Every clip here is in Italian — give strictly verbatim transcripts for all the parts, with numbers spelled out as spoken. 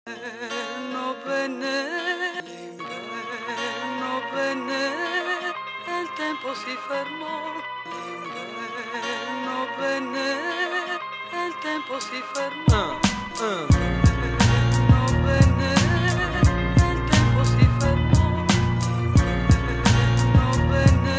L'inverno venne, l'inverno venne, e il tempo si fermò. L'inverno venne, e il tempo si fermò. Uh, uh. L'inverno venne, e il tempo si fermò. L'inverno venne,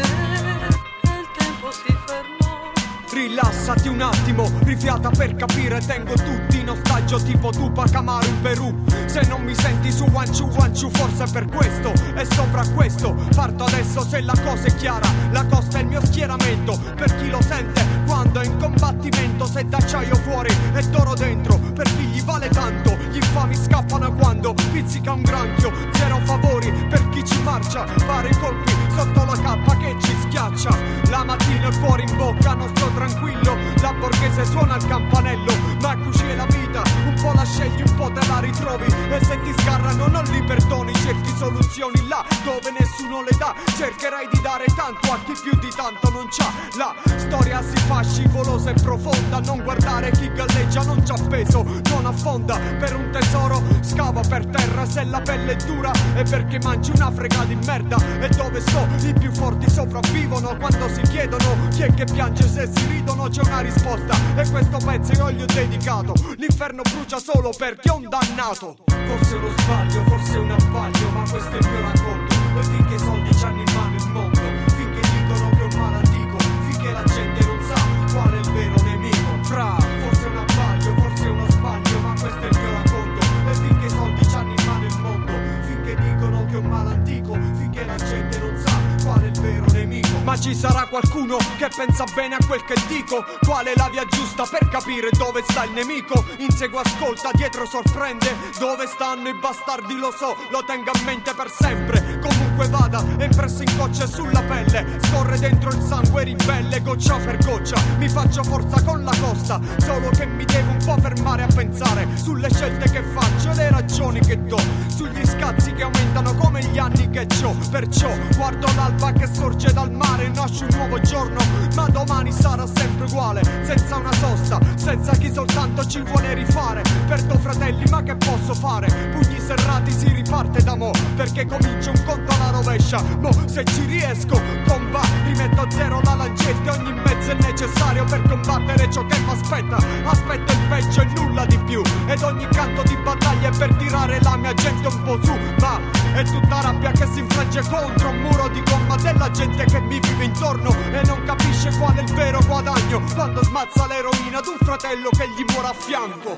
e il tempo si fermò. Rilassati un attimo, rifiata per capire. Tengo tutti in ostaggio tipo Tupac Amaru in Perù. Se non mi senti su one two one two, forse è per questo. E sopra questo parto adesso se la cosa è chiara. La costa è il mio schieramento, per chi lo sente quando è in combattimento. Se d'acciaio fuori e d'oro dentro, per chi gli vale tanto. Gli infami scappano quando pizzica un granchio. Zero favori per chi ci marcia. Pare i colpi sotto la cappa che ci schiaccia. La mattina il cuore in bocca, non sto tranquillo. La borghese suona il campanello, ma così è la vita. Un po' la scegli, un po' te la ritrovi. E se ti sgarrano non li perdoni. Cerchi soluzioni là dove nessuno le dà. Cercherai di dare tanto a chi più di tanto non c'ha. La storia si fa scivolosa e profonda. Non guardare chi galleggia, non c'ha peso, non affonda. Per un tesoro scava per terra. Se la pelle è dura è perché mangi una frega di merda. E dove sto i più forti sopravvivono. Quando si chiedono chi è che piange se si ridono, c'è una risposta e questo pezzo io gli ho dedicato. L'inferno brucia solo per chi è un dannato. Forse uno sbaglio, forse un abbaglio, ma questo è il mio racconto. E finché i soldi c'hanno in mano il mondo, finché dicono che è un male antico, finché la gente non sa qual è il vero nemico. Fra, forse è un abbaglio, forse è uno sbaglio, ma questo è il mio racconto. E finché i soldi c'hanno in mano il mondo, finché dicono che è un male antico, finché la gente non sa qual è il vero nemico. Ma ci sarà qualcuno che pensa bene a quel che dico. Qual è la via giusta per capire dove sta il nemico? Insegue, ascolta, dietro sorprende. Dove stanno i bastardi lo so, lo tengo a mente per sempre. Comunque vada, è impresso in gocce sulla pelle. Scorre dentro il sangue ribelle, goccia per goccia. Mi faccio forza con la costa, solo che mi devo un po' fermare a pensare sulle scelte che faccio e le ragioni che do. Sugli scazzi che aumentano come gli anni che c'ho. Perciò guardo l'alba che sorge dal mare. Nasce un nuovo giorno, ma domani sarà sempre uguale. Senza una sosta, senza chi soltanto ci vuole rifare. Perdo fratelli, ma che posso fare? Pugni serrati, si riparte da mo', perché comincia un conto alla rovescia. Mo se ci riesco, comba, rimetto a zero la lancetta. Ogni mezzo è necessario per combattere ciò che mi aspetta. Aspetta il peggio e nulla di più. Ed ogni canto di battaglia è per tirare la mia gente un po' su. Ma è tutta rabbia che si infrange contro un muro di gomma della gente che mi vive intorno e non capisce qual è il vero guadagno quando smazza l'eroina ad un fratello che gli muore a fianco.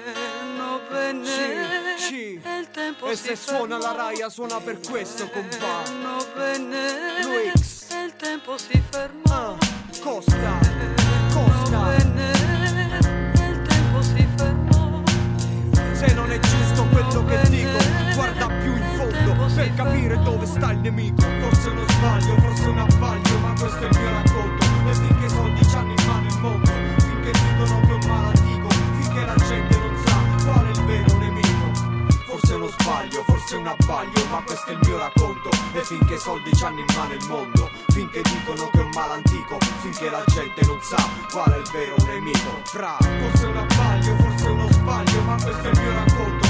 Venne, sì, sì. E il tempo e si se suona fermò. la raia suona per questo, compà. Venne, Luix. e il tempo si fermò. Ah, Costa, Costa. Venne, e il tempo si fermò. Se non è giusto quello che dico, guarda più in fondo per capire dove sta il nemico. Forse è uno sbaglio, forse è un abbaglio, ma questo è il mio racconto. E finché i soldi c'hanno in mano il mondo, finché dicono che è un male antico, finché la gente non sa qual è il vero nemico. Forse è uno sbaglio, forse è un abbaglio, ma questo è il mio racconto. E finché i soldi c'hanno in mano il mondo, finché dicono che è un male antico, finché la gente non sa qual è il vero nemico. Fra, forse è un abbaglio, forse è uno sbaglio, ma questo è il mio racconto.